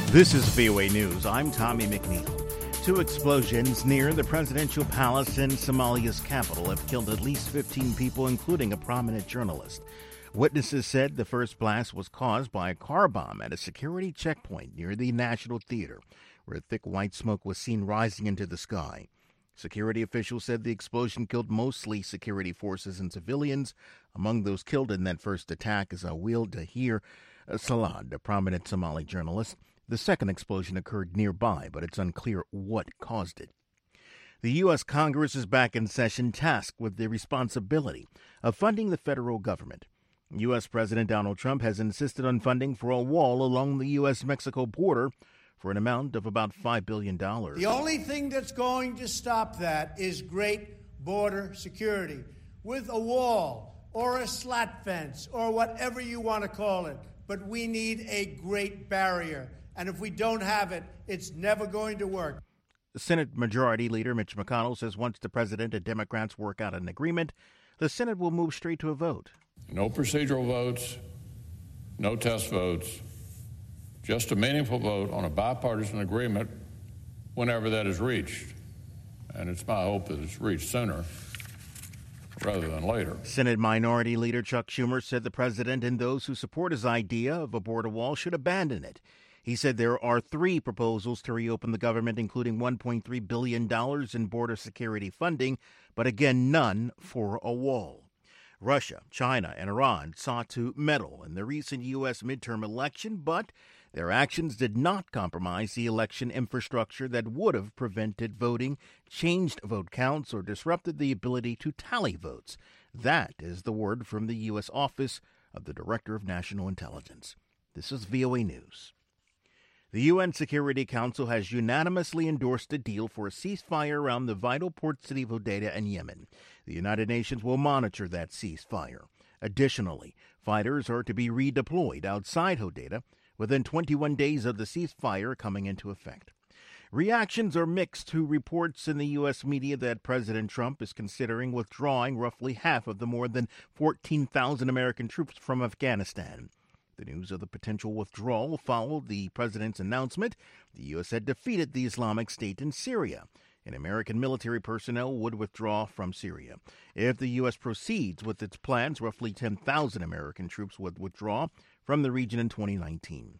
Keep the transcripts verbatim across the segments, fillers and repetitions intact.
This is V O A News. I'm Tommy McNeil. Two explosions near the presidential palace in Somalia's capital have killed at least fifteen people, including a prominent journalist. Witnesses said the first blast was caused by a car bomb at a security checkpoint near the National Theater, where thick white smoke was seen rising into the sky. Security officials said the explosion killed mostly security forces and civilians. Among those killed in that first attack is Awil Dahir Salad, a prominent Somali journalist. The second explosion occurred nearby, but it's unclear what caused it. The U S. Congress is back in session, tasked with the responsibility of funding the federal government. U S. President Donald Trump has insisted on funding for a wall along the U S Mexico border for an amount of about five billion dollars. The only thing that's going to stop that is great border security with a wall or a slat fence or whatever you want to call it. But we need a great barrier. And if we don't have it, it's never going to work. Senate Majority Leader Mitch McConnell says once the president and Democrats work out an agreement, the Senate will move straight to a vote. No procedural votes, no test votes, just a meaningful vote on a bipartisan agreement whenever that is reached. And it's my hope that it's reached sooner rather than later. Senate Minority Leader Chuck Schumer said the president and those who support his idea of a border wall should abandon it. He said there are three proposals to reopen the government, including one point three billion dollars in border security funding, but again, none for a wall. Russia, China, and Iran sought to meddle in the recent U S midterm election, but their actions did not compromise the election infrastructure that would have prevented voting, changed vote counts, or disrupted the ability to tally votes. That is the word from the U S. Office of the Director of National Intelligence. This is V O A News. The U N Security Council has unanimously endorsed a deal for a ceasefire around the vital port city of Hodeidah in Yemen. The United Nations will monitor that ceasefire. Additionally, fighters are to be redeployed outside Hodeidah within twenty-one days of the ceasefire coming into effect. Reactions are mixed to reports in the U S media that President Trump is considering withdrawing roughly half of the more than fourteen thousand American troops from Afghanistan. The news of the potential withdrawal followed the president's announcement the U S had defeated the Islamic State in Syria, and American military personnel would withdraw from Syria. If the U S proceeds with its plans, roughly ten thousand American troops would withdraw from the region in twenty nineteen.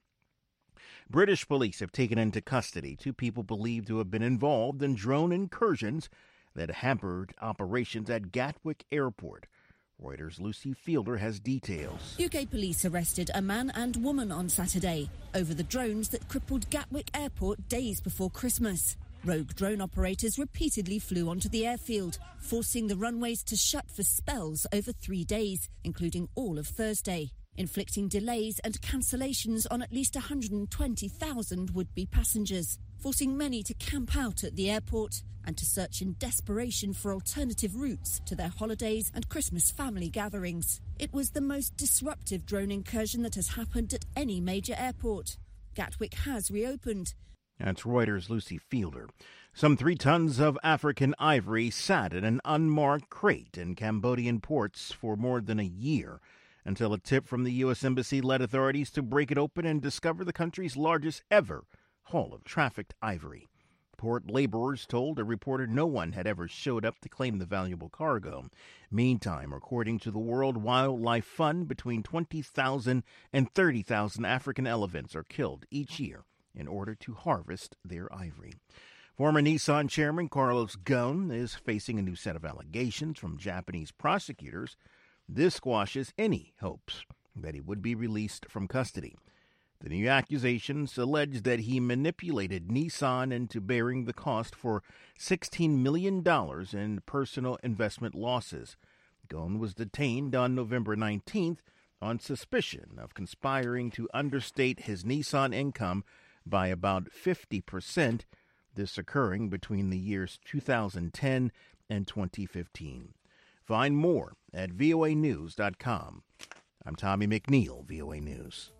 British police have taken into custody two people believed to have been involved in drone incursions that hampered operations at Gatwick Airport. Reuters' Lucy Fielder has details. U K police arrested a man and woman on Saturday over the drones that crippled Gatwick Airport days before Christmas. Rogue drone operators repeatedly flew onto the airfield, forcing the runways to shut for spells over three days, including all of Thursday, inflicting delays and cancellations on at least one hundred twenty thousand would-be passengers, forcing many to camp out at the airport and to search in desperation for alternative routes to their holidays and Christmas family gatherings. It was the most disruptive drone incursion that has happened at any major airport. Gatwick has reopened. That's Reuters' Lucy Fielder. Some three tons of African ivory sat in an unmarked crate in Cambodian ports for more than a year, until a tip from the U S Embassy led authorities to break it open and discover the country's largest ever haul of trafficked ivory. Port laborers told a reporter no one had ever showed up to claim the valuable cargo. Meantime, according to the World Wildlife Fund, between twenty thousand and thirty thousand African elephants are killed each year in order to harvest their ivory. Former Nissan chairman Carlos Ghosn is facing a new set of allegations from Japanese prosecutors. This squashes any hopes that he would be released from custody. The new accusations allege that he manipulated Nissan into bearing the cost for sixteen million dollars in personal investment losses. Ghosn was detained on November nineteenth on suspicion of conspiring to understate his Nissan income by about fifty percent, this occurring between the years two thousand ten and twenty fifteen. Find more at V O A news dot com. I'm Tommy McNeil, V O A News.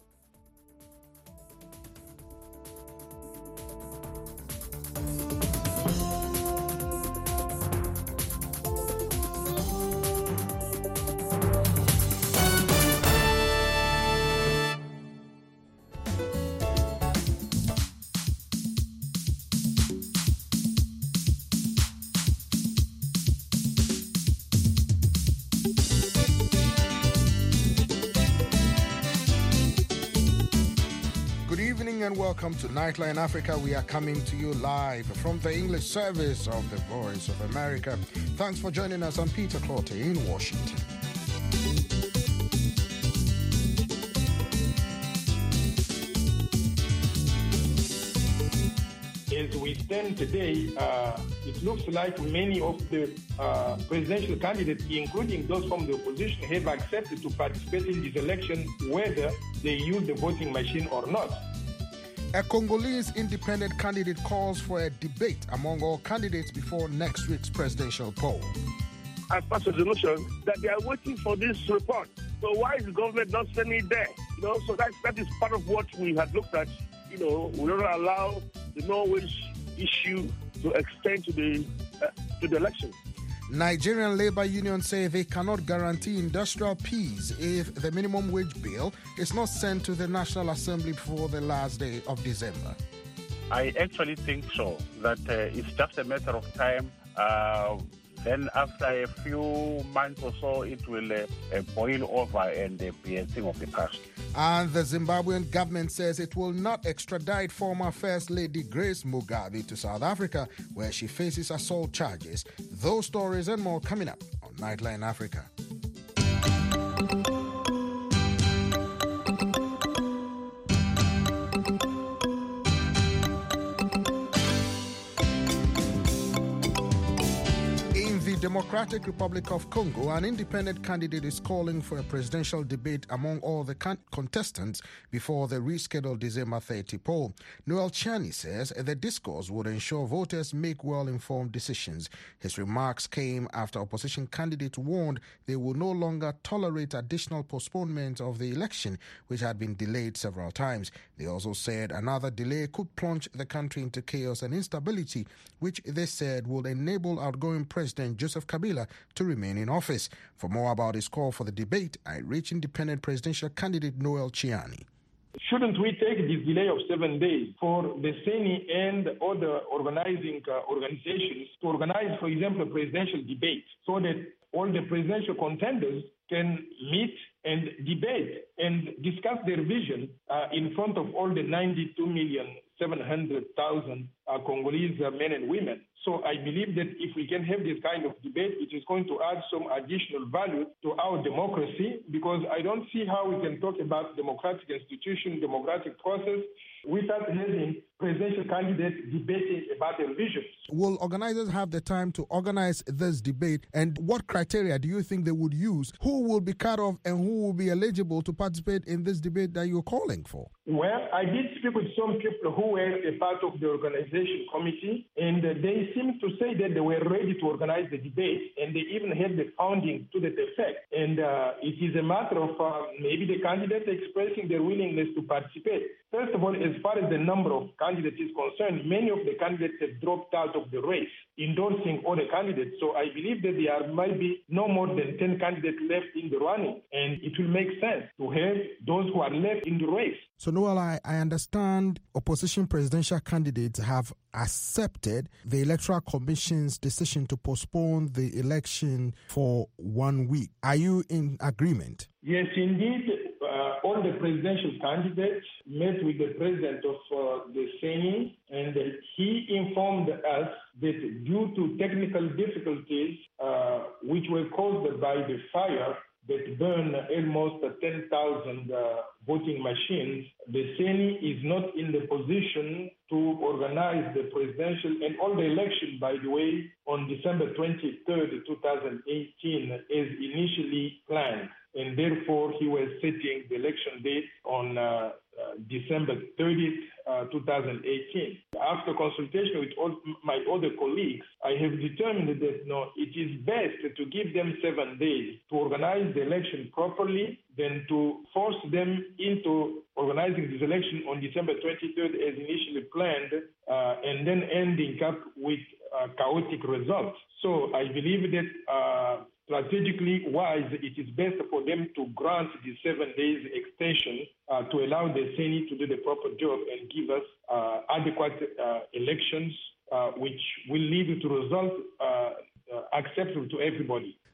morning and welcome to Nightline Africa. We are coming to you live from the English service of the Voice of America. Thanks for joining us. I'm Peter Clotte in Washington. As we stand today, uh, it looks like many of the uh, presidential candidates, including those from the opposition, have accepted to participate in this election, whether they use the voting machine or not. A Congolese independent candidate calls for a debate among all candidates before next week's presidential poll. As part of the notion that they are waiting for this report. So why is the government not sending it there? You know, so that that is part of what we had looked at. You know, we don't allow the no-wage issue to extend to the uh, to the election. Nigerian labor unions say they cannot guarantee industrial peace if the minimum wage bill is not sent to the National Assembly before the last day of December. I actually think so, that uh, it's just a matter of time. Uh, then after a few months or so, it will uh, uh, boil over and uh, be a thing of the past. And the Zimbabwean government says it will not extradite former First Lady Grace Mugabe to South Africa, where she faces assault charges. Those stories and more coming up on Nightline Africa. Democratic Republic of Congo, an independent candidate is calling for a presidential debate among all the con- contestants before the rescheduled December thirtieth poll. Noel Chiani says the discourse would ensure voters make well-informed decisions. His remarks came after opposition candidates warned they would no longer tolerate additional postponement of the election, which had been delayed several times. They also said another delay could plunge the country into chaos and instability, which they said would enable outgoing President Joseph Kabila to remain in office. For more about his call for the debate, I reached independent presidential candidate Noel Chiani. Shouldn't we take this delay of seven days for the Seni and other organizing uh, organizations to organize, for example, a presidential debate so that all the presidential contenders can meet and debate and discuss their vision uh, in front of all the ninety-two million seven hundred thousand uh, Congolese uh, men and women. So I believe that if we can have this kind of debate, it is going to add some additional value to our democracy, because I don't see how we can talk about democratic institution, democratic process, without having presidential candidates debating about their visions. Will organizers have the time to organize this debate, and what criteria do you think they would use? Who will be cut off and who will be eligible to participate in this debate that you're calling for? Well, I did speak with some people who were a part of the organization committee, and uh, they seemed to say that they were ready to organize the debate, and they even had the funding to that effect. And uh, it is a matter of uh, maybe the candidates expressing their willingness to participate. First of all, as far as the number of candidates is concerned, many of the candidates have dropped out of the race, endorsing other candidates. So I believe that there might be no more than ten candidates left in the running, and it will make sense to have those who are left in the race. So, Noel, I, I understand opposition presidential candidates have accepted the Electoral Commission's decision to postpone the election for one week. Are you in agreement? Yes, indeed. Uh, all the presidential candidates met with the president of uh, the Seni, and uh, he informed us that due to technical difficulties uh, which were caused by the fire that burned almost ten thousand uh, voting machines, the Seni is not in the position to organize the presidential and all the election, by the way, on December twenty-third, twenty eighteen, as initially planned. And therefore, he was setting the election date on uh, uh, December thirtieth, uh, twenty eighteen. After consultation with all my other colleagues, I have determined that no, it is best to give them seven days to organize the election properly than to force them into organizing this election on December twenty-third as initially planned, uh, and then ending up with uh, chaotic results. So I believe that uh, strategically wise, it is best for them to grant the seven days extension uh, to allow the Senate to do the proper job and give us uh, adequate uh, elections uh, which will lead to results uh, uh, acceptable to everybody.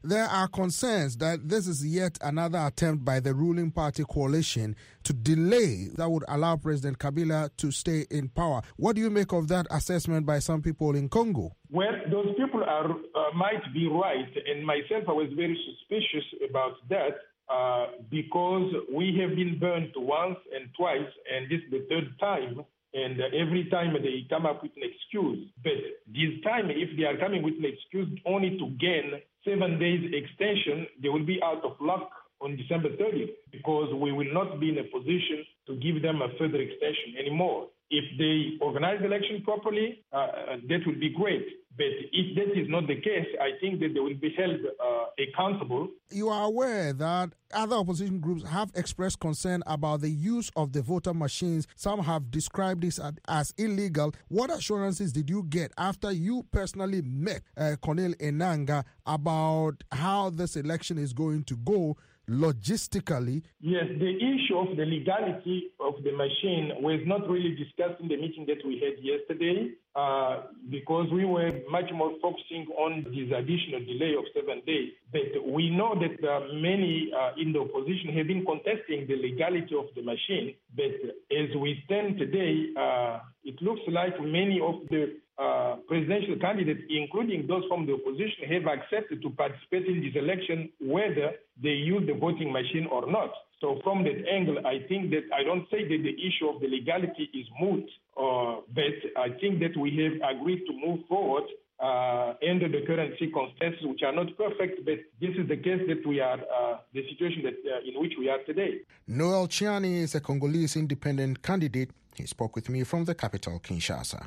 there are concerns that this is yet another attempt by the ruling party coalition to delay that would allow President Kabila to stay in power. What do you make of that assessment by some people in Congo? Well, those people are uh, might be right, and myself, I was very suspicious about that uh, because we have been burnt once and twice, and this is the third time. And uh, every time they come up with an excuse. But this time, if they are coming with an excuse only to gain seven days extension, they will be out of luck on December thirtieth because we will not be in a position to give them a further extension anymore. If they organize the election properly, uh, that would be great. But if that is not the case, I think that they will be held uh, accountable. You are aware that other opposition groups have expressed concern about the use of the voter machines. Some have described this as, as illegal. What assurances did you get after you personally met uh, Corneille Enanga about how this election is going to go logistically? Yes, the issue of the legality of the machine was not really discussed in the meeting that we had yesterday uh, because we were much more focusing on this additional delay of seven days. But we know that uh, many uh, in the opposition have been contesting the legality of the machine. But as we stand today, uh, it looks like many of the Uh, presidential candidates, including those from the opposition, have accepted to participate in this election whether they use the voting machine or not. So from that angle, I think that I don't say that the issue of the legality is moot, uh, but I think that we have agreed to move forward uh, under the current circumstances, which are not perfect, but this is the case that we are, uh, the situation that uh, in which we are today. Noel Chiani is a Congolese independent candidate. He spoke with me from the capital, Kinshasa.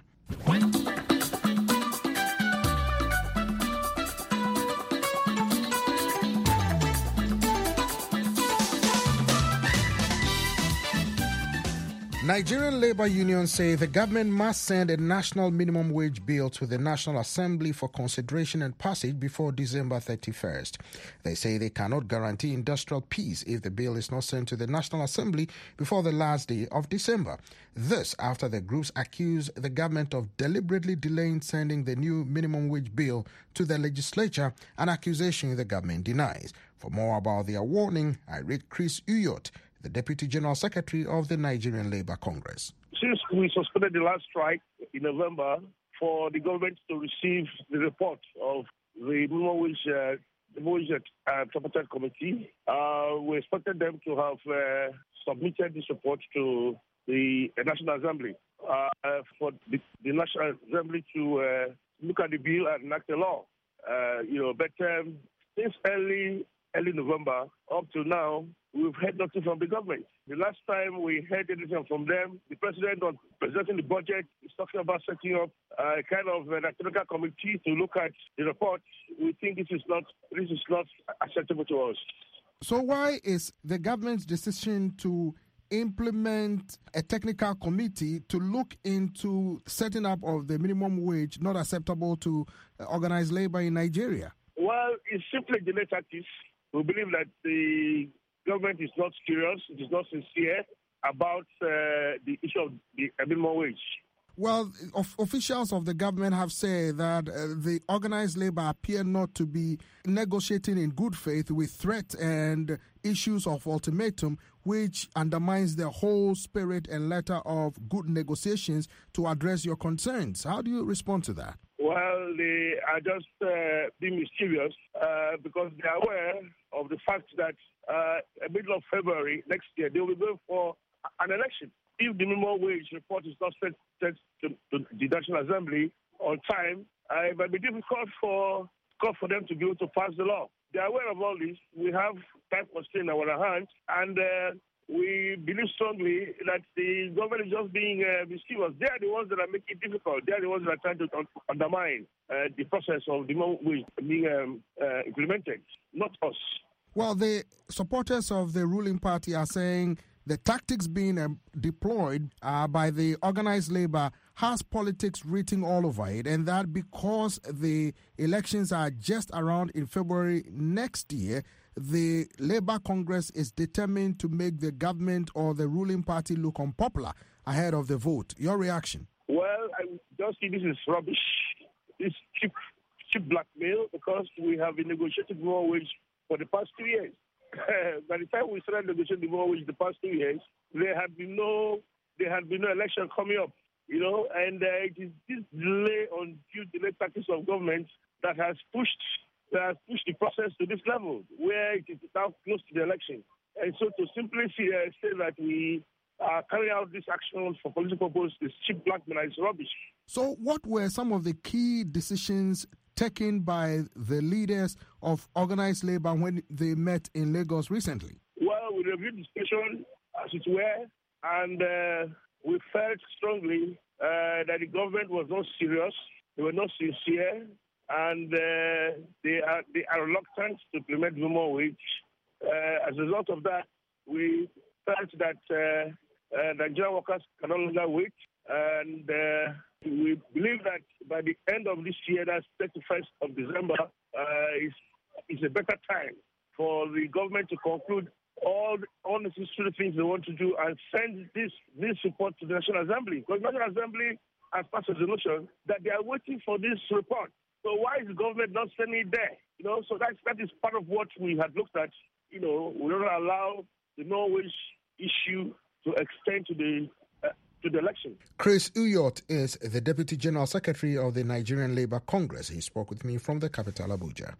Nigerian labor unions say the government must send a national minimum wage bill to the National Assembly for consideration and passage before December thirty-first. They say they cannot guarantee industrial peace if the bill is not sent to the National Assembly before the last day of December. This after the groups accuse the government of deliberately delaying sending the new minimum wage bill to the legislature, an accusation the government denies. For more about their warning, I read Chris Uyot, the Deputy General Secretary of the Nigerian Labour Congress. Since we suspended the last strike in November for the government to receive the report of the minimum wage, uh, wage uh, tripartite committee, uh, we expected them to have uh, submitted this report to the uh, National Assembly uh, for the, the National Assembly to uh, look at the bill and enact a law. Uh, you know, but um, since early early November up to now, we've heard nothing from the government. The last time we heard anything from them, the president on presenting the budget is talking about setting up a kind of an technical committee to look at the report. We think this is not this is not acceptable to us. So why is the government's decision to implement a technical committee to look into setting up of the minimum wage not acceptable to organized labor in Nigeria? Well, it's simply delay tactics. We believe that the government is not serious, it is not sincere about uh, the issue of the minimum wage. Well, of, officials of the government have said that uh, the organized labor appear not to be negotiating in good faith with threats and issues of ultimatum, which undermines the whole spirit and letter of good negotiations to address your concerns. How do you respond to that? Well, they are just uh, being mysterious uh, because they are aware of the fact that uh, in the middle of February next year, they will be going for an election. If the minimum wage report is not sent to, to the National Assembly on time, uh, it might be difficult for, for them to be able to pass the law. They are aware of all this. We have time constraint on our hands, and uh, we believe strongly that the government is just being uh, mischievous. They are the ones that are making it difficult. They are the ones that are trying to undermine uh, the process of the minimum wage being um, uh, implemented, not us. Well, the supporters of the ruling party are saying the tactics being uh, deployed uh, by the organized labor has politics written all over it, and that because the elections are just around in February next year, the Labour Congress is determined to make the government or the ruling party look unpopular ahead of the vote. Your reaction? Well, I just see this is rubbish. This cheap cheap blackmail because we have been negotiating minimum wage for the past two years. By the time we started negotiating minimum wage the past two years, there had been no there had been no election coming up, you know, and uh, it is this delay on due delay practice of government that has pushed that has pushed the process to this level where it is now close to the election. And so to simply see, uh, say that we are carrying out this action for political purposes is cheap blackmail, is rubbish. So what were some of the key decisions taken by the leaders of organized labor when they met in Lagos recently? Well, we reviewed the situation as it were, and uh, we felt strongly uh, that the government was not serious, they were not sincere, and uh, they are they are reluctant to implement minimum wage. Uh, as a result of that, we felt that uh, uh, Nigerian workers can no longer wait, and uh, we believe that by the end of this year, that's thirty-first of December, uh, is is a better time for the government to conclude all the, all necessary things they want to do and send this this report to the National Assembly. Because the National Assembly has passed a resolution that they are waiting for this report. So why is the government not sending it there? You know, so that that is part of what we had looked at. You know, we don't allow the minimum wage issue to extend to the uh, to the election. Chris Uyot is the Deputy General Secretary of the Nigerian Labour Congress. He spoke with me from the capital, Abuja.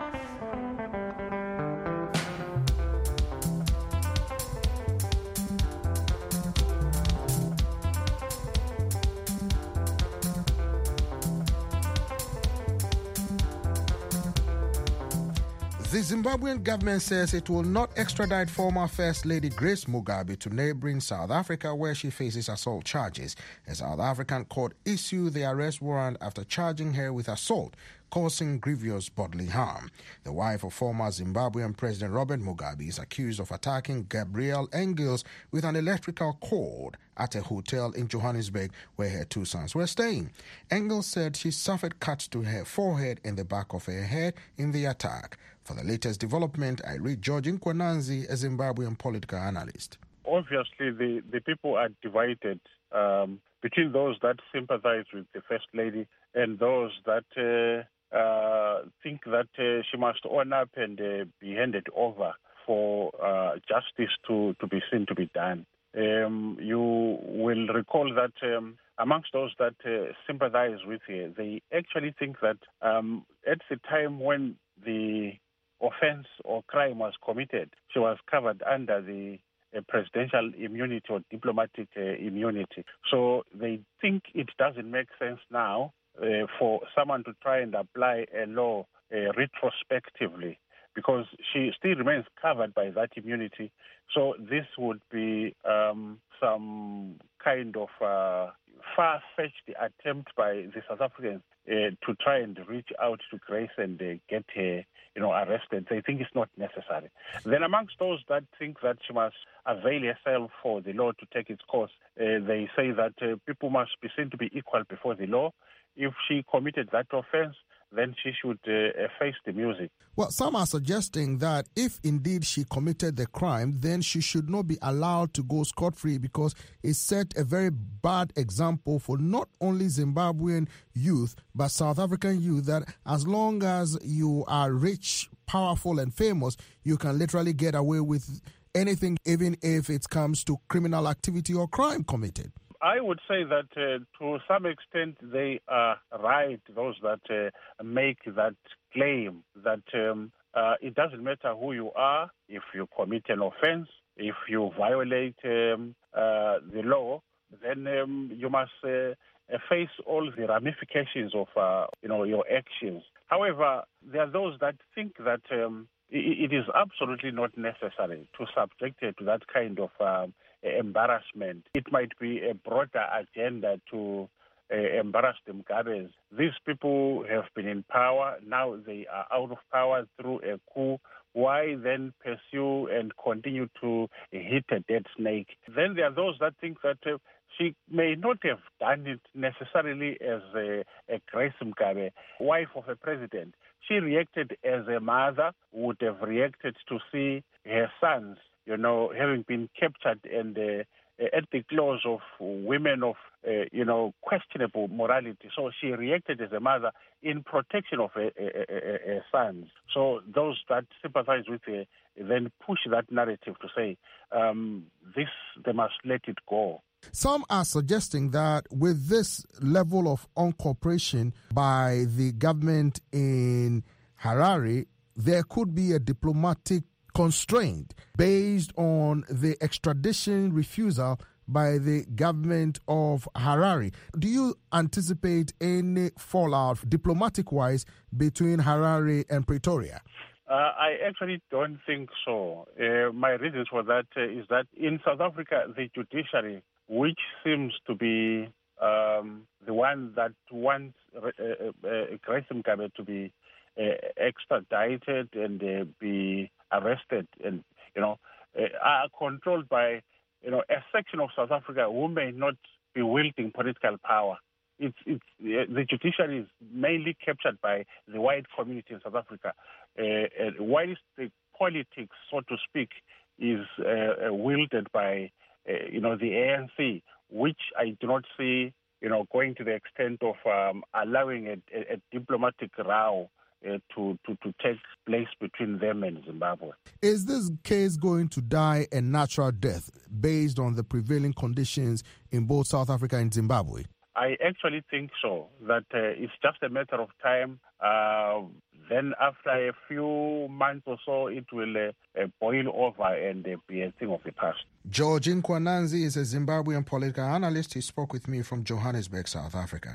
The Zimbabwean government says it will not extradite former First Lady Grace Mugabe to neighboring South Africa, where she faces assault charges. A South African court issued the arrest warrant after charging her with assault, causing grievous bodily harm. The wife of former Zimbabwean President Robert Mugabe is accused of attacking Gabrielle Engels with an electrical cord at a hotel in Johannesburg where her two sons were staying. Engels said she suffered cuts to her forehead and the back of her head in the attack. For the latest development, I read George Nkwananzi, a Zimbabwean political analyst. Obviously, the, the people are divided um, between those that sympathize with the First Lady and those that uh, uh, think that uh, she must own up and uh, be handed over for uh, justice to, to be seen to be done. Um, you will recall that um, amongst those that uh, sympathize with her, they actually think that um, at the time when the offense or crime was committed, she was covered under the uh, presidential immunity or diplomatic uh, immunity. So they think it doesn't make sense now uh, for someone to try and apply a law uh, retrospectively, because she still remains covered by that immunity. So this would be um, some kind of uh, far-fetched attempt by the South Africans uh, to try and reach out to Grace and uh, get her, you know, arrested. They think it's not necessary. Then amongst those that think that she must avail herself for the law to take its course, uh, they say that uh, people must be seen to be equal before the law. If she committed that offense, then she should uh, face the music. Well, some are suggesting that if indeed she committed the crime, then she should not be allowed to go scot-free, because it set a very bad example for not only Zimbabwean youth, but South African youth, that as long as you are rich, powerful and famous, you can literally get away with anything, even if it comes to criminal activity or crime committed. I would say that uh, to some extent they are right, those that uh, make that claim that um, uh, it doesn't matter who you are, if you commit an offense, if you violate um, uh, the law, then um, you must uh, face all the ramifications of uh, you know, your actions. However, there are those that think that um, it, it is absolutely not necessary to subject her to that kind of um, embarrassment. It might be a broader agenda to uh, embarrass the Mugabes. These people have been in power. Now they are out of power through a coup. Why then pursue and continue to hit a dead snake? Then there are those that think that uh, she may not have done it necessarily as a, a Grace Mugabe, wife of a president. She reacted as a mother would have reacted to see her sons, you know, having been captured and uh, at the close of women of, uh, you know, questionable morality. So she reacted as a mother in protection of her, her, her, her sons. So those that sympathize with her then push that narrative to say, um, this, they must let it go. Some are suggesting that with this level of uncooperation by the government in Harare, there could be a diplomatic constraint based on the extradition refusal by the government of Harare. Do you anticipate any fallout diplomatic-wise between Harare and Pretoria? Uh, I actually don't think so. Uh, my reasons for that uh, is that in South Africa, the judiciary, which seems to be um, the one that wants uh, uh, Grace Mugabe to be uh, extradited and uh, be arrested, and you know, uh, are controlled by you know a section of South Africa who may not be wielding political power. It's, it's uh, the judiciary is mainly captured by the white community in South Africa, uh, uh, whilst the politics, so to speak, is uh, wielded by uh, you know the A N C, which I do not see you know going to the extent of um, allowing a, a, a diplomatic row Uh, to, to, to take place between them and Zimbabwe. Is this case going to die a natural death based on the prevailing conditions in both South Africa and Zimbabwe? I actually think so, that uh, it's just a matter of time. Uh, then after a few months or so, it will uh, uh, boil over and uh, be a thing of the past. George Nkwananzi is a Zimbabwean political analyst. He spoke with me from Johannesburg, South Africa.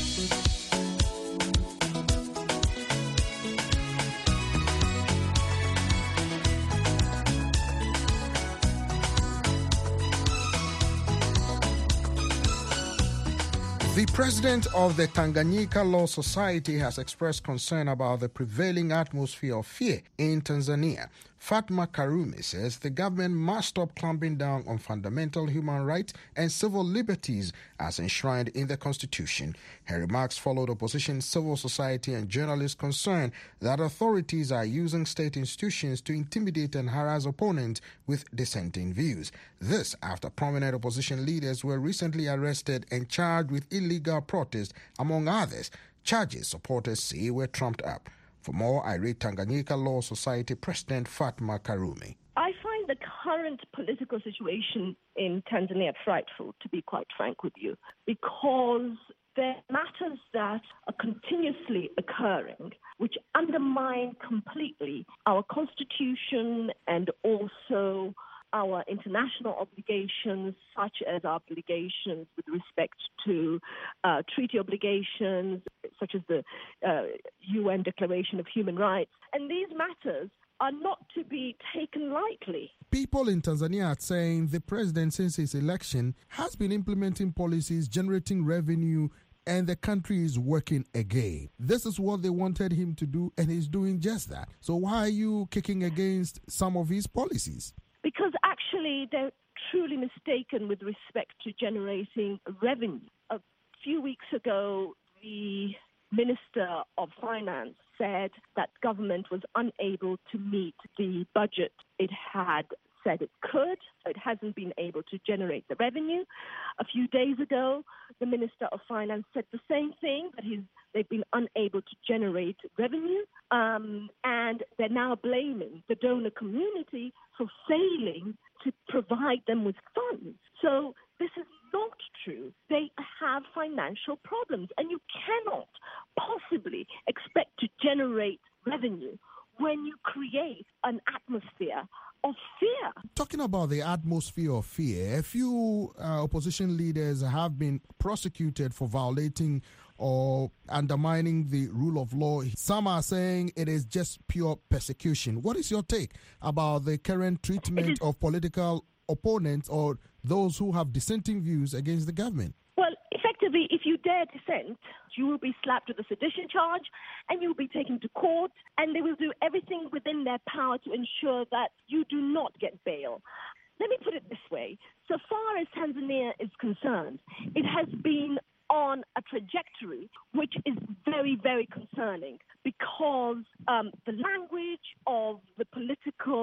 The president of the Tanganyika Law Society has expressed concern about the prevailing atmosphere of fear in Tanzania. Fatma Karume says the government must stop clamping down on fundamental human rights and civil liberties as enshrined in the Constitution. Her remarks followed opposition, civil society and journalists' concern that authorities are using state institutions to intimidate and harass opponents with dissenting views. This after prominent opposition leaders were recently arrested and charged with illegal protest, among others, charges supporters say were trumped up. For more, I read Tanganyika Law Society President Fatma Karume. I find the current political situation in Tanzania frightful, to be quite frank with you, because there are matters that are continuously occurring which undermine completely our constitution and also our international obligations, such as our obligations with respect to uh, treaty obligations, such as the uh, U N Declaration of Human Rights. And these matters are not to be taken lightly. People in Tanzania are saying the president, since his election, has been implementing policies generating revenue, and the country is working again. This is what they wanted him to do, and he's doing just that. So why are you kicking against some of his policies? Because actually they're truly mistaken with respect to generating revenue. A few weeks ago, the Minister of Finance said that government was unable to meet the budget it had said it could, so it hasn't been able to generate the revenue. A few days ago, the Minister of Finance said the same thing, that he's, they've been unable to generate revenue, um, and they're now blaming the donor community for failing to provide them with funds. So this is not true. They have financial problems, and you cannot possibly expect to generate revenue when you create an atmosphere of fear. Talking about the atmosphere of fear, a few uh, opposition leaders have been prosecuted for violating or undermining the rule of law. Some are saying it is just pure persecution. What is your take about the current treatment of political opponents or those who have dissenting views against the government? Well, effectively, if you dare dissent, you will be slapped with a sedition charge and you will be taken to court, and they will do everything within their power to ensure that you do not get bail. Let me put it this way. So far as Tanzania is concerned, it has been on a trajectory which is very, very concerning, because um, the language of the political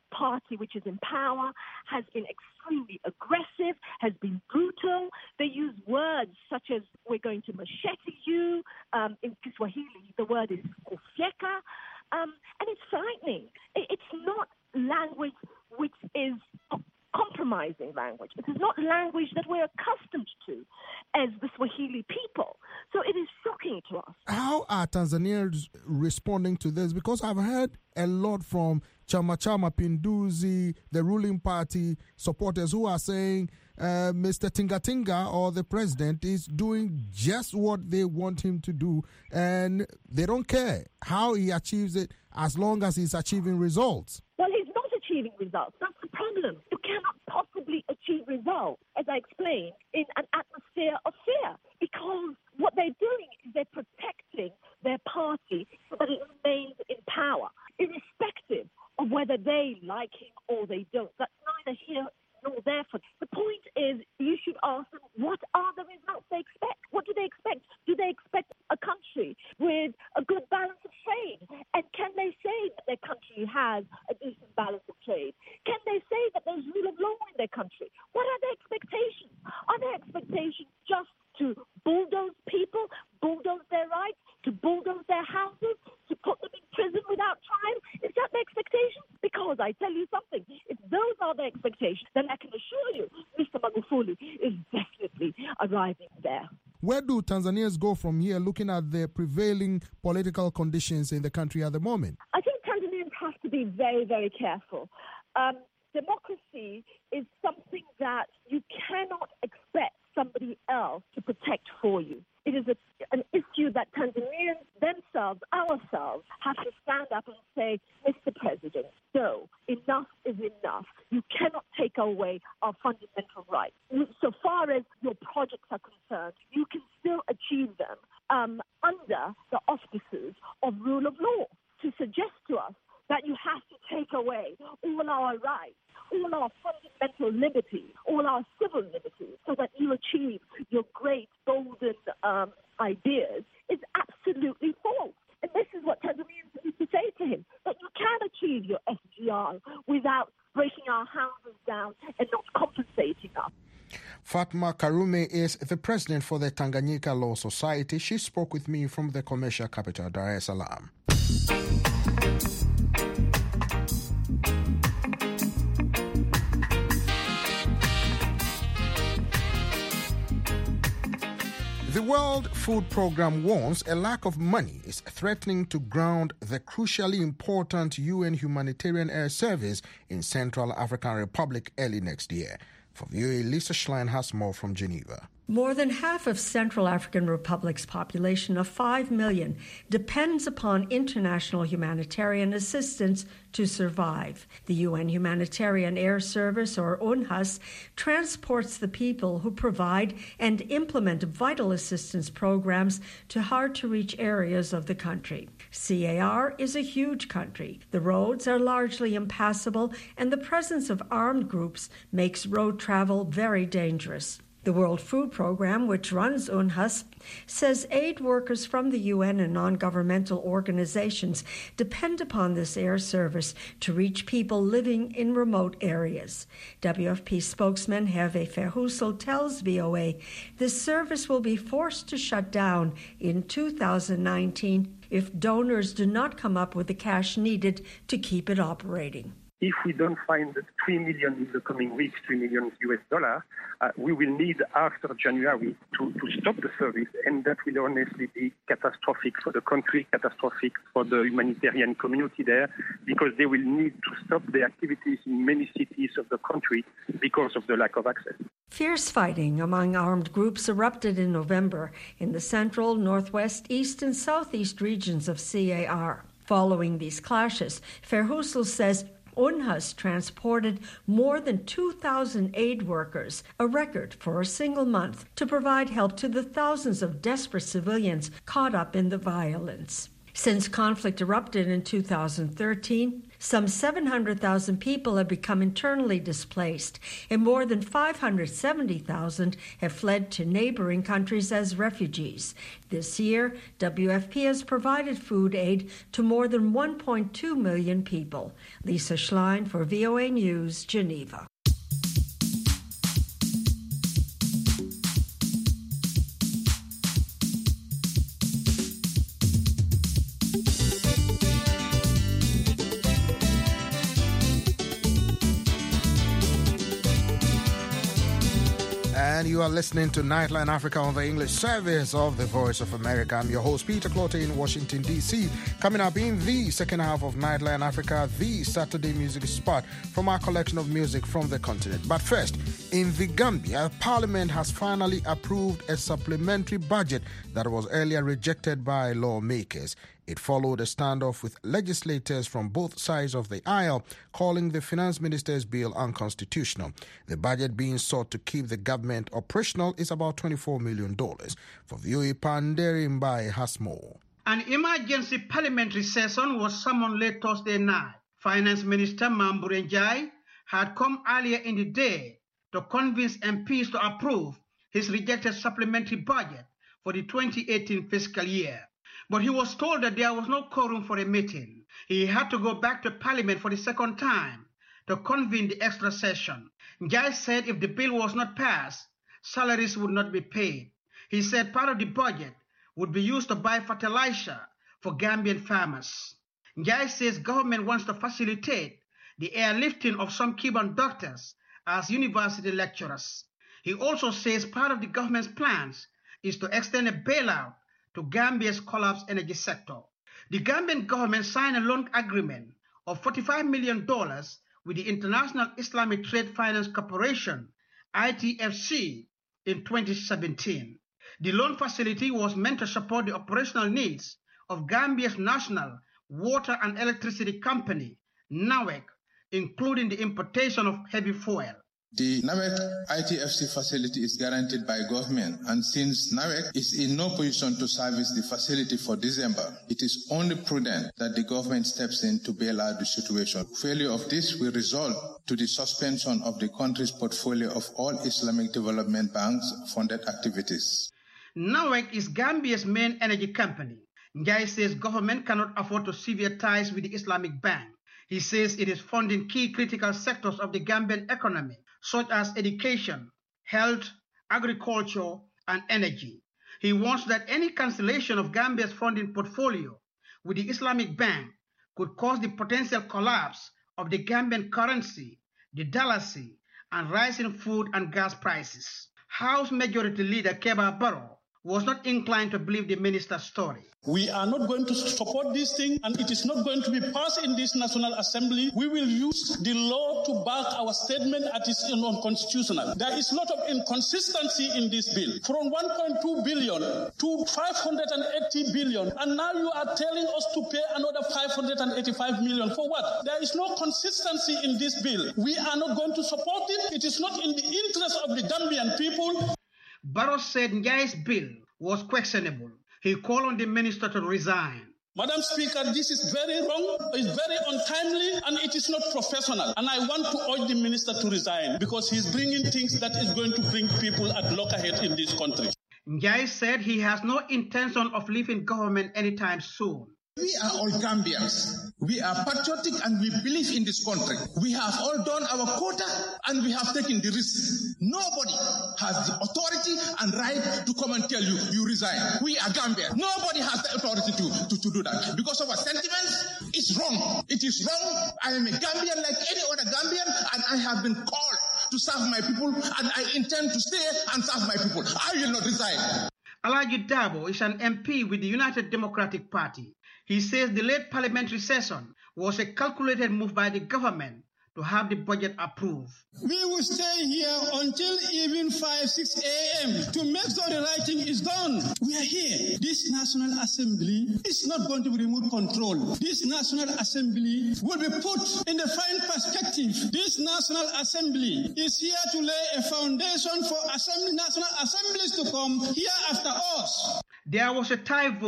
party which is in power has been extremely aggressive, has been brutal. They use words such as, we're going to machete you. Um, in Kiswahili, the word is kufyeka. Um, and it's frightening. It, it's not language which is compromising language. It is not language that we're accustomed to as the Swahili people. So it is shocking to us. How are Tanzanians responding to this? Because I've heard a lot from Chama Chama Pinduzi, the ruling party supporters, who are saying uh, Mister Tinga Tinga, or the president, is doing just what they want him to do, and they don't care how he achieves it as long as he's achieving results. Well, he's not achieving results. That's the problem. You cannot possibly achieve results, as I explained, in an atmosphere of fear, because what they're doing is they're protecting their party so that it remains in power, irrespective of whether they like him or they don't. That's neither here nor there. For the point is, you should ask them, what are the results they expect? What do they expect? Do they expect a country with a good balance of trade? And can they say that their country has a decent balance of trade? Can they say that there's rule of law in their country? What are their expectations? Are their expectations just to bulldoze people, bulldoze their rights, to bulldoze their houses, to put them in prison without trial? Is that the expectation? Because I tell you something, if those are the expectations, then I can assure you Mister Magufuli is definitely arriving there. Where do Tanzanians go from here, looking at the prevailing political conditions in the country at the moment? I think Tanzanians have to be very, very careful. Um, democracy is something that you cannot expect somebody else to protect for you. It is a, an issue that Tanzanians themselves, ourselves, have to stand up and say, Mister President, no, enough is enough. You cannot take away our fundamental rights. So far as your projects are concerned, you can still achieve them um, under the auspices of rule of law. To suggest to us that you have to take away all our rights, all our fundamental liberties, all our civil liberties, so that you achieve your great golden um, ideas is absolutely false. And this is what Tanzanians need to say to him, that you can achieve your S G R without breaking our houses down and not compensating us. Fatma Karume is the president for the Tanganyika Law Society. She spoke with me from the commercial capital, Dar es Salaam. The World Food Programme warns a lack of money is threatening to ground the crucially important U N humanitarian air service in Central African Republic early next year. For V O A, Lisa Schlein has more from Geneva. More than half of Central African Republic's population of five million depends upon international humanitarian assistance to survive. The U N Humanitarian Air Service, or UNHAS, transports the people who provide and implement vital assistance programs to hard-to-reach areas of the country. C A R is a huge country. The roads are largely impassable, and the presence of armed groups makes road travel very dangerous. The World Food Programme, which runs UNHAS, says aid workers from the U N and non-governmental organizations depend upon this air service to reach people living in remote areas. W F P spokesman Hervé Verheussel tells V O A this service will be forced to shut down in two thousand nineteen if donors do not come up with the cash needed to keep it operating. If we don't find three million in the coming weeks, three million U S dollars, uh, we will need after January to, to stop the service, and that will honestly be catastrophic for the country, catastrophic for the humanitarian community there, because they will need to stop the activities in many cities of the country because of the lack of access. Fierce fighting among armed groups erupted in November in the central, northwest, east, and southeast regions of C A R. Following these clashes, Verheussel says UNHAS transported more than two thousand aid workers, a record for a single month, to provide help to the thousands of desperate civilians caught up in the violence. Since conflict erupted in two thousand thirteen, some seven hundred thousand people have become internally displaced, and more than five hundred seventy thousand have fled to neighboring countries as refugees. This year, W F P has provided food aid to more than one point two million people. Lisa Schlein for V O A News, Geneva. And you are listening to Nightline Africa on the English service of the Voice of America. I'm your host, Peter Clotte in Washington, D C Coming up in the second half of Nightline Africa, the Saturday music spot from our collection of music from the continent. But first, in the Gambia, Parliament has finally approved a supplementary budget that was earlier rejected by lawmakers. It followed a standoff with legislators from both sides of the aisle, calling the finance minister's bill unconstitutional. The budget being sought to keep the government operational is about twenty-four million dollars. For V O A, Panderi Mbaye has more. An emergency parliamentary session was summoned late Thursday night. Finance Minister Mambure Njai had come earlier in the day to convince M Ps to approve his rejected supplementary budget for the twenty eighteen fiscal year. But he was told that there was no quorum for a meeting. He had to go back to Parliament for the second time to convene the extra session. Njai said if the bill was not passed, salaries would not be paid. He said part of the budget would be used to buy fertilizer for Gambian farmers. Njai says government wants to facilitate the airlifting of some Cuban doctors as university lecturers. He also says part of the government's plans is to extend a bailout to Gambia's collapsed energy sector. The Gambian government signed a loan agreement of forty-five million dollars with the International Islamic Trade Finance Corporation, I T F C, in twenty seventeen. The loan facility was meant to support the operational needs of Gambia's national water and electricity company, NAWEC, including the importation of heavy fuel. The NAWEC I T F C facility is guaranteed by government, and since NAWEC is in no position to service the facility for December, it is only prudent that the government steps in to bail out the situation. Failure of this will result to the suspension of the country's portfolio of all Islamic Development Bank's funded activities. NAWEC is Gambia's main energy company. Njai says government cannot afford to sever ties with the Islamic Bank. He says it is funding key critical sectors of the Gambian economy, such as education, health, agriculture, and energy. He wants that any cancellation of Gambia's funding portfolio with the Islamic Bank could cause the potential collapse of the Gambian currency, the dalasi, and rising food and gas prices. House Majority Leader Keba Barrow was not inclined to believe the minister's story. We are not going to support this thing, and it is not going to be passed in this National Assembly. We will use the law to back our statement that is unconstitutional. There is a lot of inconsistency in this bill. From one point two billion to five hundred eighty billion, and now you are telling us to pay another five hundred eighty-five million. For what? There is no consistency in this bill. We are not going to support it. It is not in the interest of the Gambian people. Barrow said Njai's bill was questionable. He called on the minister to resign. Madam Speaker, this is very wrong, it's very untimely, and it is not professional. And I want to urge the minister to resign because he's bringing things that is going to bring people at loggerhead in this country. Njai said he has no intention of leaving government anytime soon. We are all Gambians. We are patriotic and we believe in this country. We have all done our quota and we have taken the risk. Nobody has the authority and right to come and tell you, you resign. We are Gambians. Nobody has the authority to, to, to do that. Because of our sentiments, it's wrong. It is wrong. I am a Gambian like any other Gambian, and I have been called to serve my people, and I intend to stay and serve my people. I will not resign. Alaji Dabo is an M P with the United Democratic Party. He says the late parliamentary session was a calculated move by the government to have the budget approved. We will stay here until even five, six a.m. to make sure the right thing is done. We are here. This National Assembly is not going to be remote control. This National Assembly will be put in the fine perspective. This National Assembly is here to lay a foundation for assembly, national assemblies to come here after us. There was a tie vote.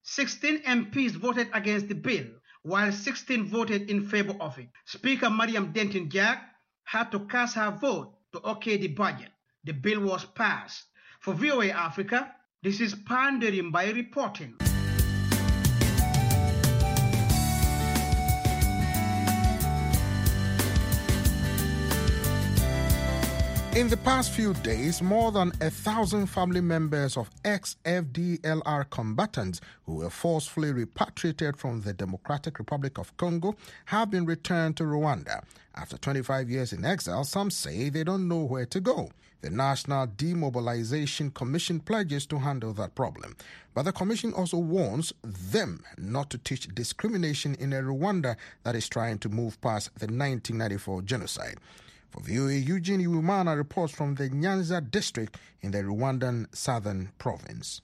sixteen M Ps voted against the bill, while sixteen voted in favor of it. Speaker Mariam Denton Jack had to cast her vote to okay the budget. The bill was passed. For V O A Africa, this is Pandering by reporting. In the past few days, more than a thousand family members of ex-F D L R combatants who were forcefully repatriated from the Democratic Republic of Congo have been returned to Rwanda. After twenty-five years in exile, some say they don't know where to go. The National Demobilization Commission pledges to handle that problem. But the Commission also warns them not to teach discrimination in a Rwanda that is trying to move past the nineteen ninety-four genocide. For V O A, Eugene Iwimana reports from the Nyanza district in the Rwandan southern province.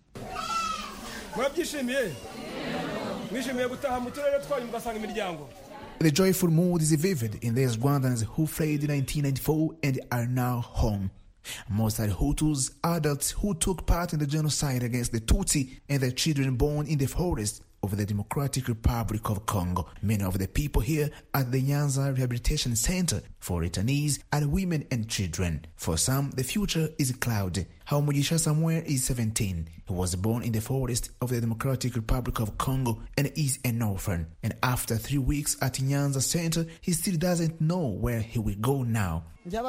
The joyful mood is vivid in these Rwandans who fled in nineteen ninety-four and are now home. Most are Hutus, adults who took part in the genocide against the Tutsi and their children born in the forest of the Democratic Republic of Congo. Many of the people here at the Nyanza Rehabilitation Center for returnees are women and children. For some, the future is cloudy. Haumugisha Samuel is seventeen. He was born in the forest of the Democratic Republic of Congo and is an orphan. And after three weeks at Nyanza Center, he still doesn't know where he will go now.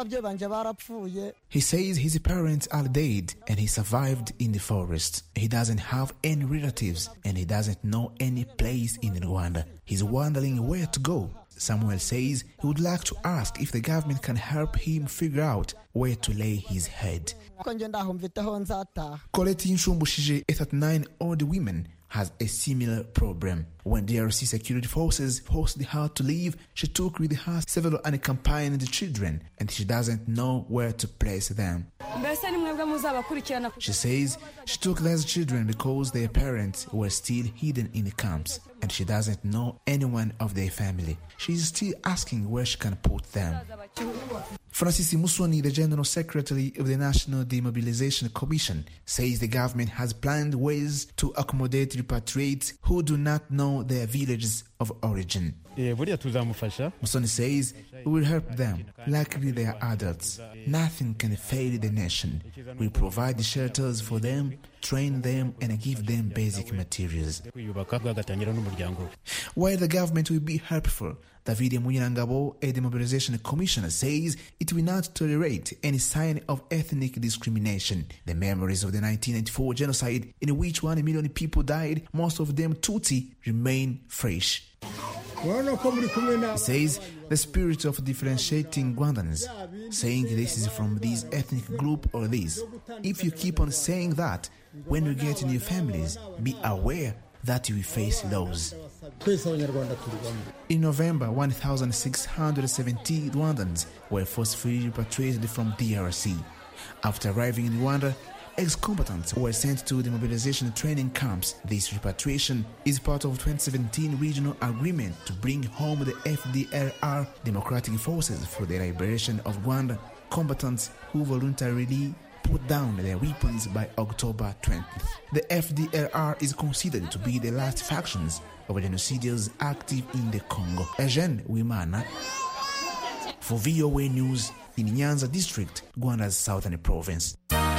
He says his parents are dead and he survived in the forest. He doesn't have any relatives and he doesn't know any place in Rwanda. He's wondering where to go. Samuel says he would like to ask if the government can help him figure out where to lay his head. Colette Nshumbushije, a thirty-nine-year-old woman, has a similar problem. When D R C security forces forced her to leave, she took with her several unaccompanied children and she doesn't know where to place them. She says she took those children because their parents were still hidden in the camps and she doesn't know anyone of their family. She is still asking where she can put them. Francis Musoni, the General Secretary of the National Demobilization Commission, says the government has planned ways to accommodate repatriates who do not know their villages of origin. Musoni says we will help them. Luckily, they are adults. Nothing can fail the nation. We provide shelters for them, train them, and give them basic materials. While the government will be helpful, David Muyangabo, a demobilization commissioner, says it will not tolerate any sign of ethnic discrimination. The memories of the nineteen ninety-four genocide, in which one million people died, most of them Tutsi, remain fresh. He says the spirit of differentiating Rwandans, saying this is from this ethnic group or this. If you keep on saying that, when you get in your families, be aware that you will face laws. In November, one thousand six hundred seventy Rwandans were forcefully repatriated from D R C. After arriving in Rwanda, ex-combatants were sent to demobilization training camps. This repatriation is part of twenty seventeen regional agreement to bring home the F D L R Democratic Forces for the Liberation of Rwanda combatants who voluntarily put down their weapons by October twentieth. The F D L R is considered to be the last factions of genocidaries active in the Congo. Eugene Wimana for V O A News in Nyanza District, Rwanda's southern province.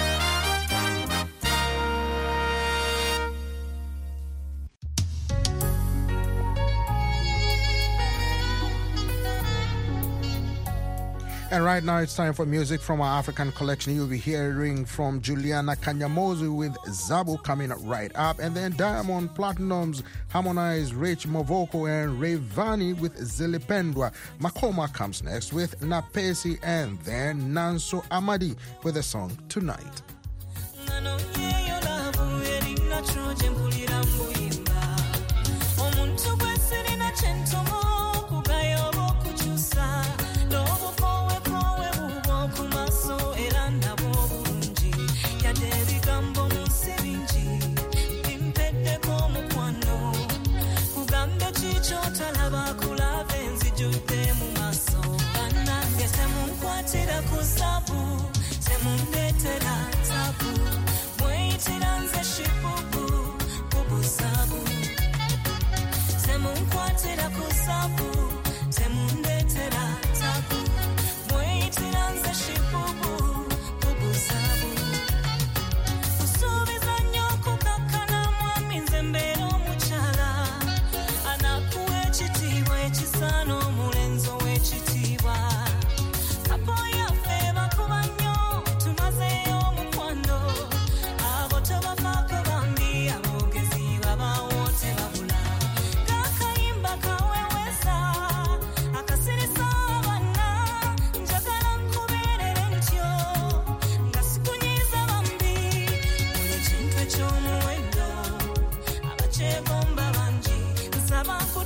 And right now it's time for music from our African collection. You'll be hearing from Juliana Kanyamozi with Zabu coming right up. And then Diamond Platinum's harmonize Rich Movoko and Rayvanny with Zilipendwa. Makoma comes next with Napesi and then Nanso Amadi with the song Tonight.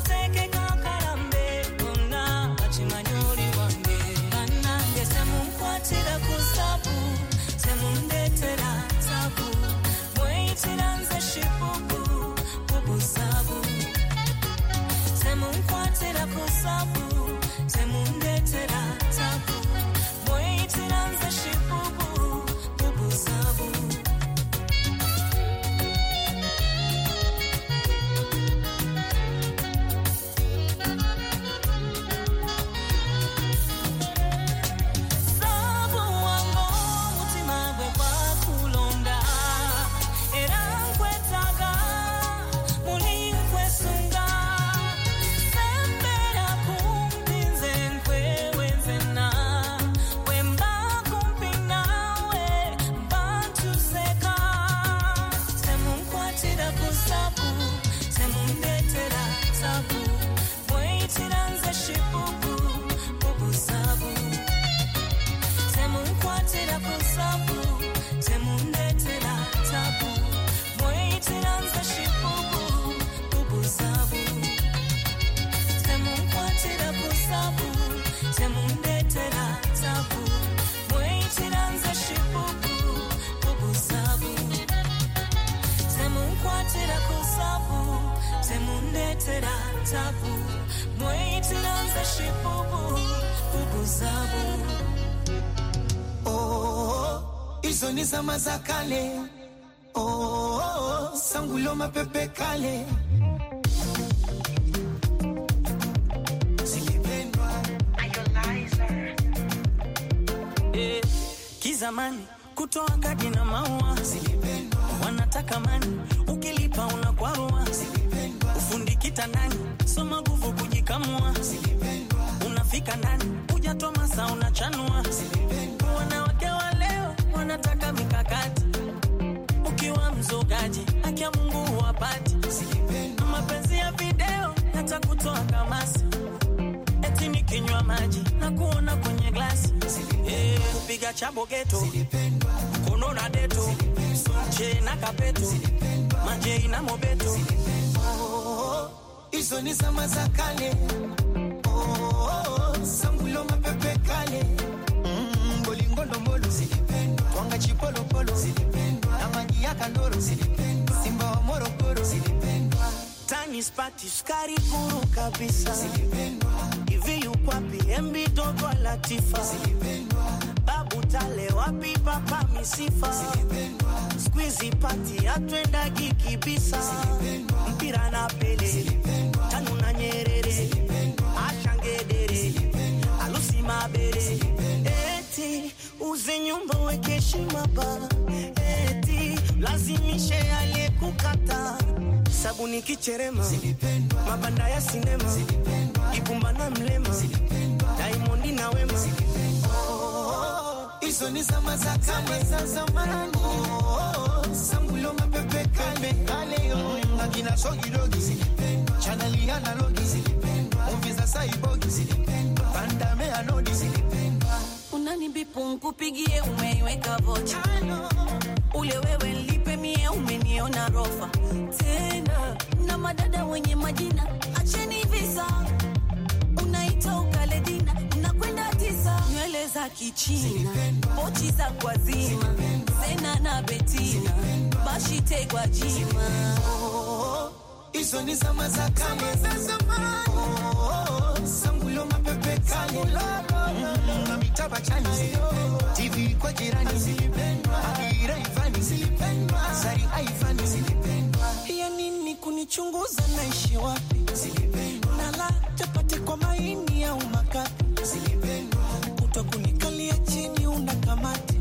Oh, hizo ni zama za kale. Oh, sangulo mapepe kale. Zilipendwa eh, kizamani kutoa kadi na maua. Zilipendwa wanataka mani, ukilipa unakwarua. Zilipendwa ufundi kitandani, soma nguvu kujikamua. Zilipendwa unafika ndani, hujatoa masaa unachanua. Zilipendwa wanawake wa leo wanataka mikakati, ukiwa mzogaji haki ya Mungu huwapati. Zilipendwa mapenzi ya video hata kutoa kamasi, eti nikinywa maji na kuona kwenye glasi. Eh, kupiga chabo geto. Zilipendwa kono na deto. Sonche na kapeto. Manje ina mobeto. Oh, hizo ni zama za kale. Oh, sangulo mapepe kale. Mm, bolingondo mbolo. Zilipendwa twanga chipolo polo. Zilipendwa na maji ya kandoro. Zilipendwa simba wa Morogoro. Zilipendwa tani spati skari kuru kabisa. Zilipendwa hivi ukwapi embi dogo Latifa. Zilipendwa babu tale wapi papa misifa. Zilipendwa squeezy party atwenda gikibisa. Zilipendwa mpira na Pele. Zilipendwa tanu na Nyerere. Zilipendwa achangedere. Zilipendwa alusi mabere. Zilipendwa eti uze nyumba weke heshima ba. Eti lazimishe yale kukata. Sabuni kicherema. Zilipendwa mabanda ya sinema. Zilipendwa ibumba na Mlema. Zilipendwa Diamond na Wema. Oh, hizo ni zama za kale za zamani. Oh, sangulo mapepe kale kale yo. Akina sogi dogi zilipendwa. Chaneli analogi zilipendwa. Movie za Saibogi zilipendwa. Bandame anodi zilipendwa. Unani bipu nkupigie umeiweka vocha. Ule wewe nilipe mie umeniona rofa. Tena na madada wenye majina acheni visa. Unaita ukaledina unakwenda tisa. Nywele za kichina pochi za kwa zima. Zena na Betina bashite kwa jima. Oh, hizo ni zama za kale za zamani. Oh, sangulo mapepe kale. Na mitaba chani zilipendwa. T V kwa jirani zilipendwa. Akira ifani zilipendwa. Sari aifani zilipendwa. Ya nini kunichunguza naishi wapi? Zilipendwa nala chapati kwa maini au makapi. Zilipendwa utakunikalia chini unakamati.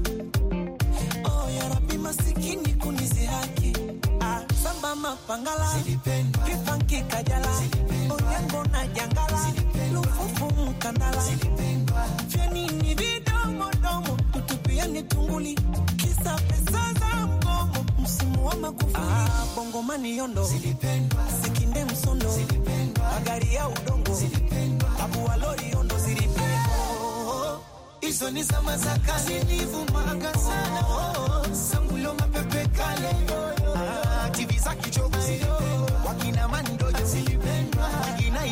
Oh ya Rabbi masikini kunizihaki. Ah samba mapangala. Zilipendwa kifanki kajala. Onyango na jangala. Lufufu mkandala. Zilipendwa vya nini vidomo domo tutupiani tunguli. Kisa pesa za mgomo msimu wa makufuli. Ah bongo mani yondo. Zilipendwa sikinde msondo. Zilipendwa magari ya udongo. Zilipendwa abu walori yondo zilipendwa. hizo ni zama za kale zilivumanga sana. Oh, sangulo mapepe kale. Ah, T V za kichogo zilipendwa. Wakina Mandojo zilipendwa. Wakina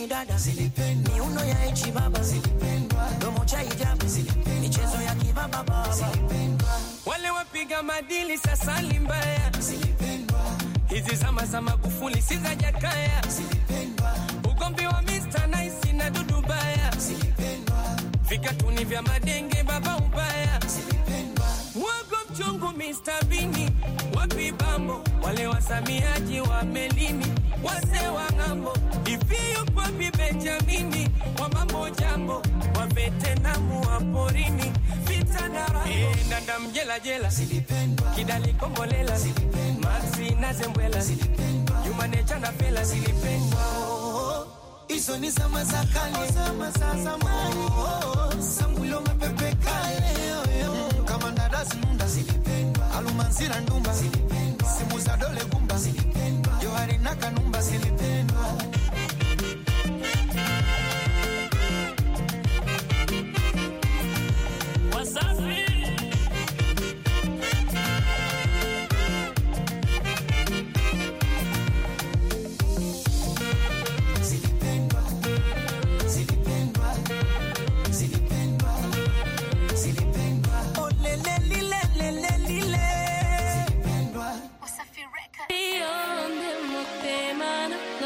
udada zilipendwa, miuno ya echi baba zilipendwa, domo cha hijabu zilipendwa, michezo ya kibaba baba zilipendwa, wale wapiga madili sasa limbaya zilipendwa, hizi zama za Magufuli si za Jakaya zilipendwa, ugomvi wa mister Nice na Dudu Baya zilipendwa, vikatuni vya madenge baba ubaya zilipendwa, mwago mchungu mister Bini wapi bambo, wale wasamiaji wa melini wase wa ngambo, ifio kwa Benjamini wa mambo jambo, wa Vietnamu wa porini vita na raho, eh, ndanda mjela jela zilipendwa, kidali kombolela zilipendwa, Maxi na Zembwela zilipendwa, Yumane chana pela zilipendwa. Hizo ni zama za kale, zama za zamani. Sambulo mapepe kale, kama ndadazi nunda zilipendwa, Alumanzira ndumba zilipendwa, simu za dole gumba zilipendwa, Johari na Kanumba zilipendwa. Beyond the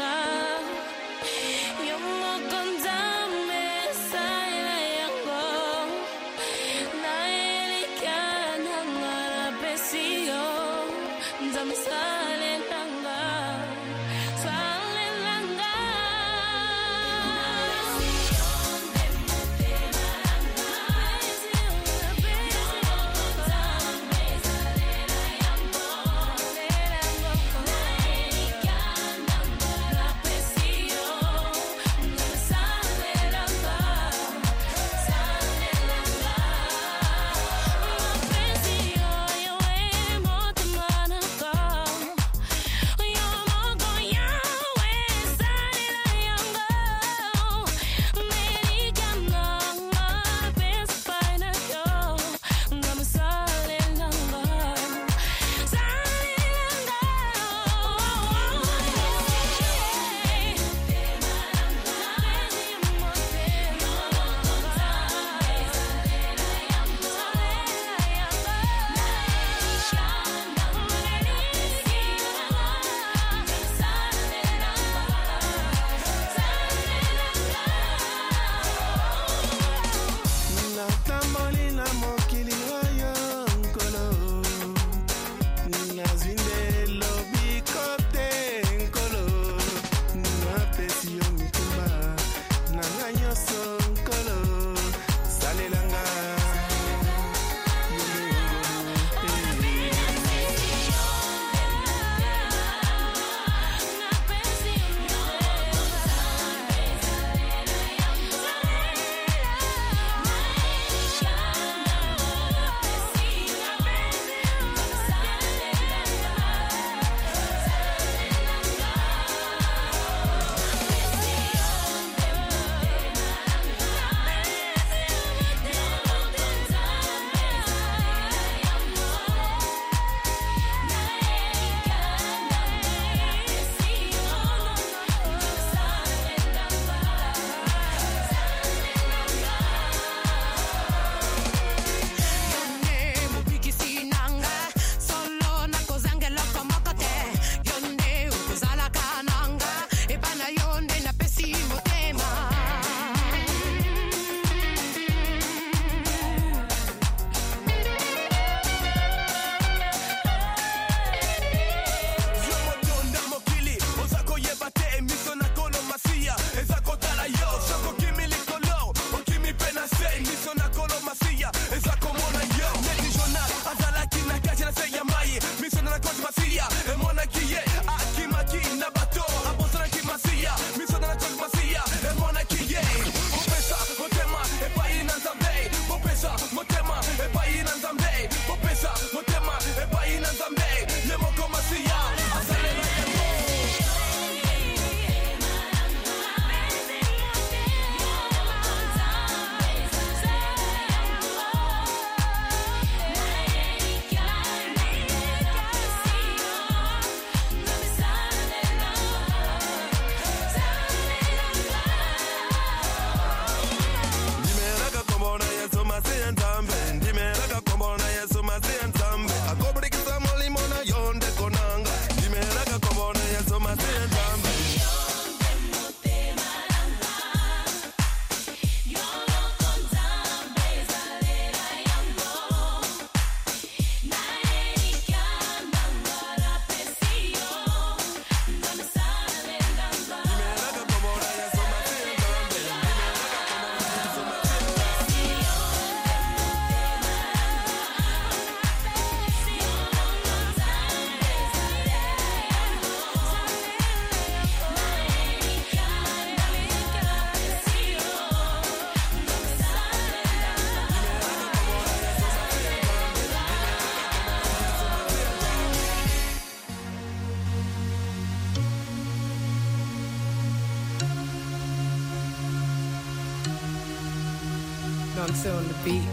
Nonce on the beat.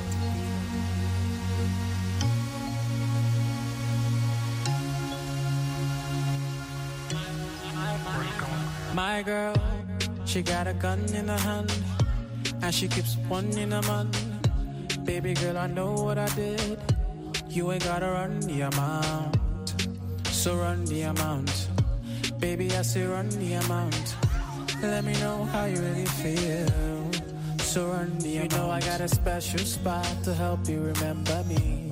My girl, she got a gun in her hand, and she keeps one in her man. Baby girl, I know what I did. You ain't gotta run the amount, so run the amount. Baby, I say run the amount. Let me know how you really feel, so run the amount. You know I got a special spot to help you remember me.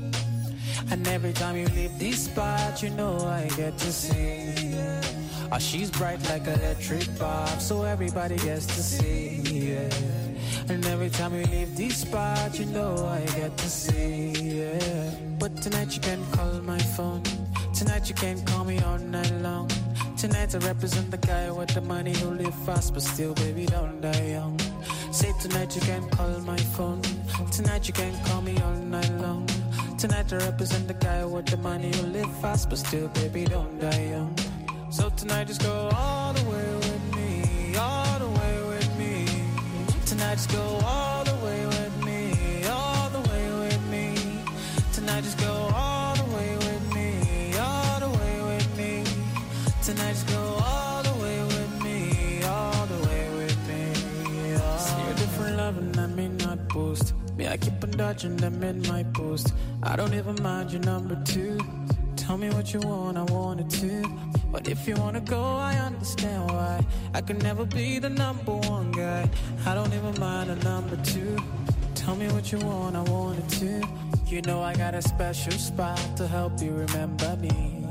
And every time you leave this spot, you know I get to see. Oh, she's bright like electric bulb, so everybody gets to see, yeah. And every time we leave this spot, you know I get to see, yeah. But tonight you can call my phone. Tonight you can call me all night long. Tonight I represent the guy with the money who live fast, but still, baby, don't die young. Say tonight you can call my phone. Tonight you can call me all night long. Tonight I represent the guy with the money who live fast, but still, baby, don't die young. So tonight just go all the way with me, all the way with me. Tonight just go all the way with me, all the way with me. Tonight just go all the way with me, all the way with me. Tonight just go all the way with me, all the way with me. Oh. See a different love and I may not boast. Me, I keep on dodging them in my post. I don't even mind your number two. Tell me what you want, I want it too. But if you wanna go, I understand why. I could never be the number one guy. I don't even mind a number two. Tell me what you want, I want it too. You know I got a special spot to help you remember me.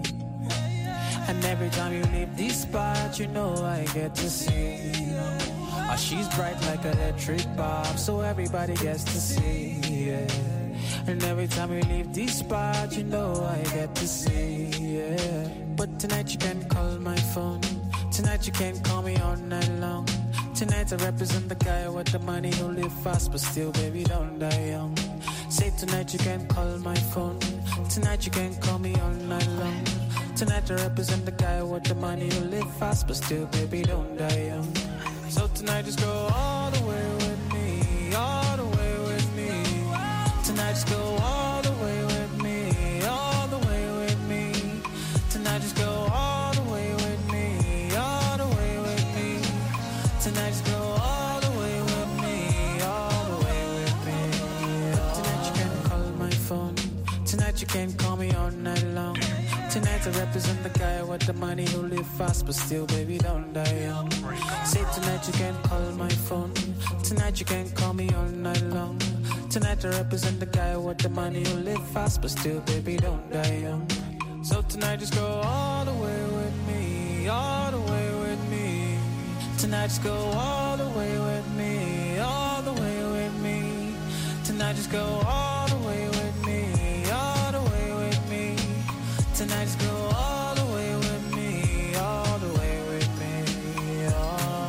And every time you leave this spot, you know I get to see. Oh, she's bright like electric bulb, so everybody gets to see, yeah. And every time we leave this spot, you know I get to see, yeah. But tonight you can call my phone. Tonight you can call me all night long. Tonight I represent the guy with the money who live fast, but still, baby, don't die young. Say tonight you can call my phone. Tonight you can call me all night long. Tonight I represent the guy with the money who live fast, but still, baby, don't die young. So tonight just go all the way with me, all the way with me. Tonight just go all the way with me, all the way with me. Tonight just go all the way with me, all the way with me. Tonight just go all the way with me, all the way with me. But tonight you can call my phone. Tonight you can call me all night long. Tonight I represent the guy with the money who live fast, but still, baby, don't die young. Say tonight you can call my phone. Tonight you can call me all night long. Tonight I represent the guy with the money who live fast, but still, baby, don't die young. So tonight just go all the way with me, all the way with me. Tonight just go all the way with me, all the way with me. Tonight just go all the way with me, all the way with me. Tonight just go all the way with me, all the way with me. Oh.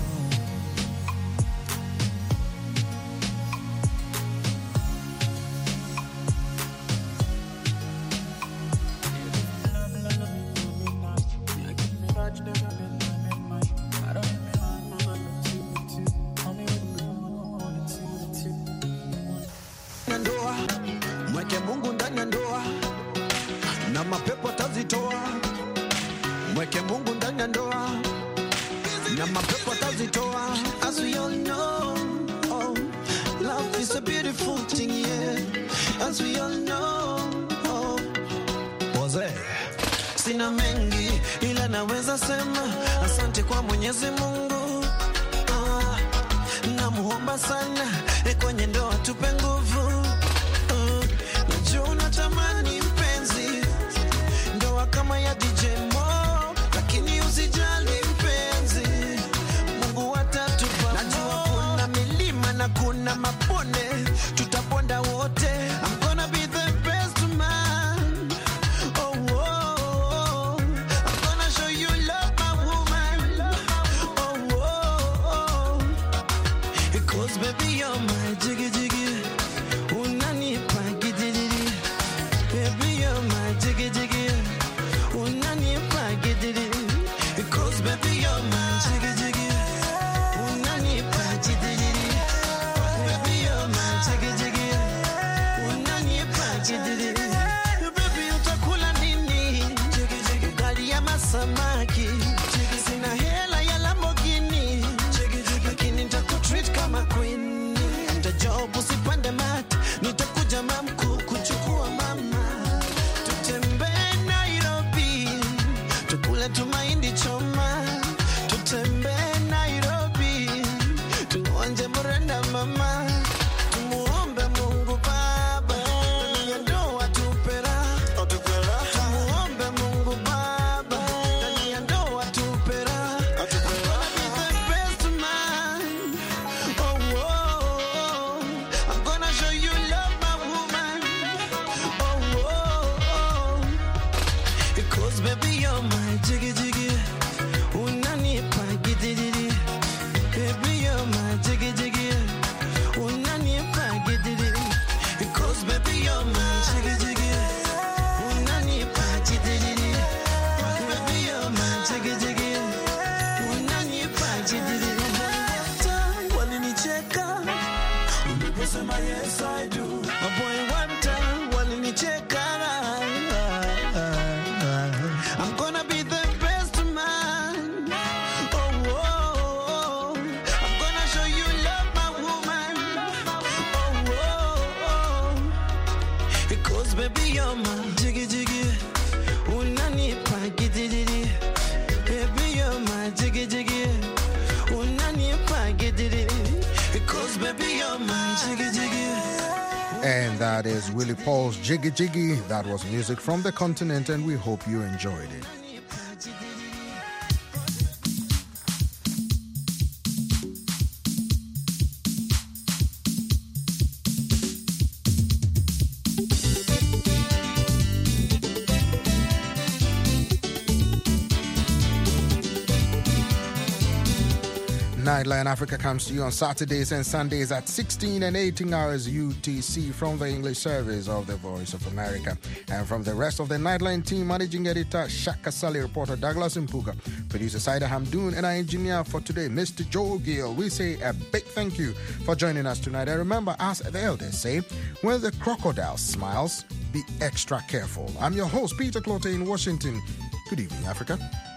Ndoa, mweke Mungu ndani ya ndoa na mapepo tazitoa. Mweke Mungu ndani ya ndoa na mapepo tazitoa. As we all know, oh, love is a beautiful thing, yeah. As we all know, oh, Jose. Sina mengi ila naweza sema asante kwa Mwenyezi Mungu. Ah, namuomba sana kwenye ndoa tupe nguvu. Uh, najua natamani mpenzi ndoa kama ya D J Mo, lakini usijali mpenzi, Mungu atatupa. Najua kuna milima na kuna mabonde, tutaponda wote. I'm gonna be the best man. Oh, oh, oh. I'm gonna show you love, my woman. Oh, oh, oh. Because baby you're my jiggy jiggy. Unanipa gidiri. Baby you're my jiggy jiggy. Unanipa gidiri. Because baby you're my jiggy jiggy. Unanipa gidiri. Baby you're baby you're my jiggy jiggy. Unanipa giddy. Baby you're my jiggy jiggy. Unanipa giddy. Because baby you're my jiggy jiggy. And that is Willie Paul's Jiggy Jiggy. That was music from the continent, and we hope you enjoyed it. Nightline Africa comes to you on Saturdays and Sundays at sixteen and eighteen hours U T C from the English service of the Voice of America. And from the rest of the Nightline team, managing editor Shaka Sally, reporter Douglas Mpuga, producer Saida Hamdoon, and our engineer for today, Mister Joel Gill. We say a big thank you for joining us tonight. And remember, as the elders say, when the crocodile smiles, be extra careful. I'm your host, Peter Clote in Washington. Good evening, Africa.